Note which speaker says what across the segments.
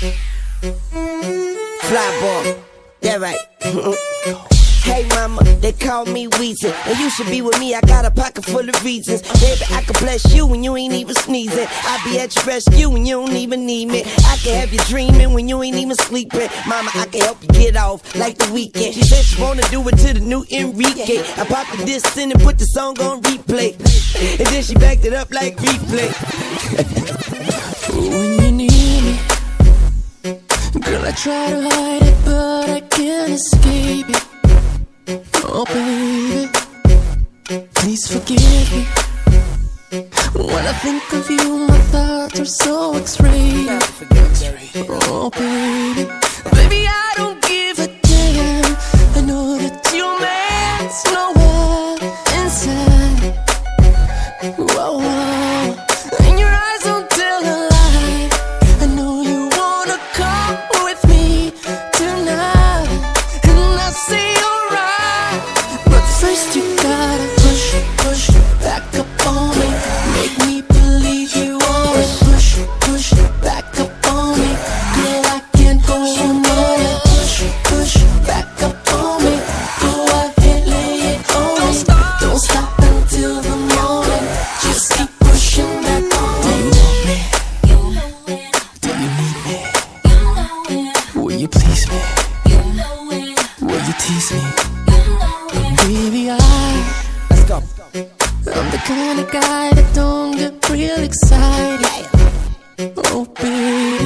Speaker 1: Fly ball, yeah right. Hey mama, they call me Weezy, and you should be with me, I got a pocket full of reasons. Baby, I can bless you when you ain't even sneezing. I'll be at your rescue when you don't even need me. I can have you dreaming when you ain't even sleeping. Mama, I can help you get off like the weekend. She said she wanna do it to the new Enrique. I popped the disc in and put the song on replay, and then she backed it up like replay.
Speaker 2: When you need me, girl, I try to hide it, but I can't escape it. Oh baby, please forgive me. When I think of you, my thoughts are so X-rated. Oh baby, baby, I don't give a damn. I know that your man's nowhere inside. Whoa, whoa. And your eyes don't tell a lie. I know you wanna come with me tonight, and I say first you gotta push back up on me. Make me believe you wanna push back up on me. Girl, I can't go on more. Push back up on me. Go ahead, lay it on me. Don't stop until the morning. Just keep pushing back on me. Do you want me? Do you need me? Will you please me? Will you tease me? Baby,
Speaker 1: let's go.
Speaker 2: I'm the kind of guy that don't get real excited. Oh baby,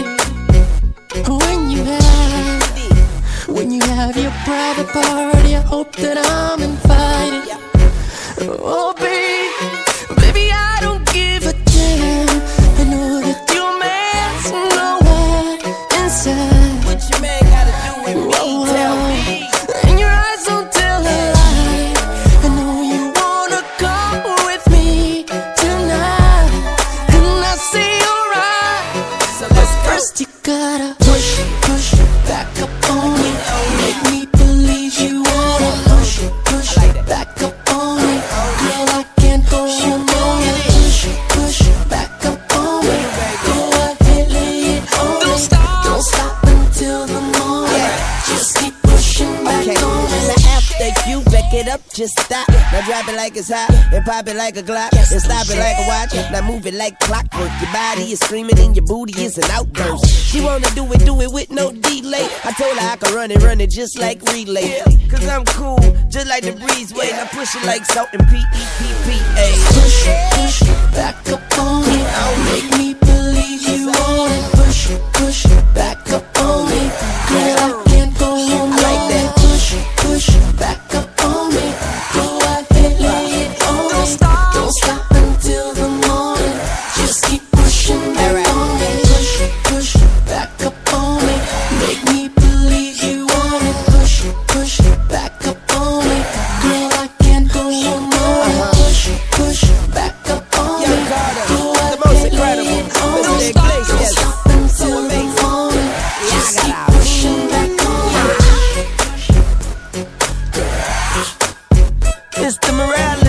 Speaker 2: when you have your private party, I hope that I'm invited. Oh baby, I don't give a damn. I know that your man's nowhere inside.
Speaker 1: What your man gotta do with me? Tell me.
Speaker 2: And your eyes don't tell a lie. I know you wanna come with me tonight, and I say alright.
Speaker 1: So let's go.
Speaker 2: First you gotta push back up on me. Make me believe you wanna push back up on me. Girl, I can't go on more. Push back up on me. Go ahead, lay it on me. Don't stop until the morning. Just keep pushing back on me.
Speaker 1: Now after you back it up, just stop. Now drop it like it's hot, and pop it like a Glock, and stop it like a watch. Now move it like clockwork. Your body is screaming and your booty is an outburst. She wanna do it with no delay. I told her I could run it just like relay. Cause I'm cool, just like the breezeway. Now push it like salt and P-E-P-P-A.
Speaker 2: Push back up on me. Make me believe you want it. Push back up on me. Girl, I can't go on more. Like that. Push back up on me. Go ahead, lay it on me. Don't stop until the morning. Just keep pushing back on me. Push back up on me. Make me believe you want it. Push back up on me. Girl, I can't go on more. Push back up on me. Go ahead, lay it on me. Don't stop until the morning. Just keep pushing back on me.
Speaker 1: Mr. Morales.